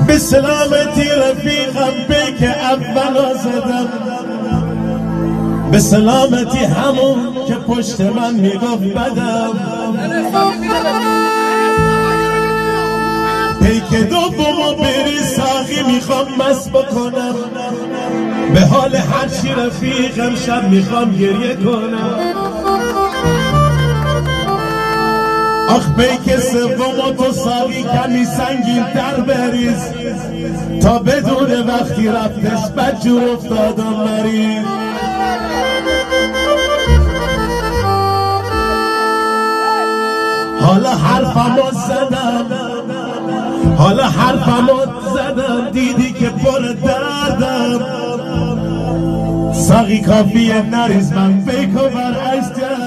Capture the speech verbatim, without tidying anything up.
به سلامتی رفیقم پیک اول زدم، به سلامتی همون که پشت من میگفت بدم، پیک دومو بری ساقی میخوام مست بکنم، به حال هرچی رفیقم شب میخوام گریه کنم. آخ پیک سومو تو ساقی کمی سنگین تر بریز، تا بدون وقتی رفتش بدجور افتادم مریض. حالا حرفمو زدم، حالا حرفمو زدم، دیدی که پر دردم، ساقی کافیه نریز من پیکو برعکس